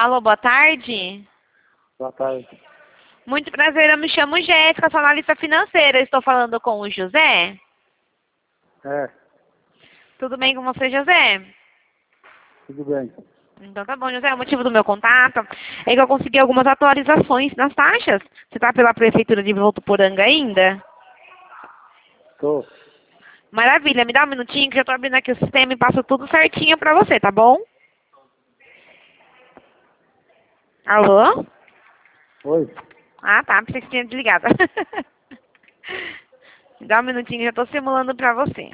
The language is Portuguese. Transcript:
Alô, boa tarde. Boa tarde. Muito prazer, eu me chamo Jéssica, sou analista financeira. Estou falando com o José. É, Tudo bem com você, José? tudo bem. Então tá bom, José. O motivo do meu contato é que eu consegui algumas atualizações nas taxas. Você está pela Prefeitura de Votuporanga ainda? Tô. Maravilha, me dá um minutinho que eu estou abrindo aqui o sistema e passo tudo certinho para você, tá bom? Alô? Oi. Ah, tá. Pensei que tinha desligado. Me dá um minutinho que eu estou simulando para você.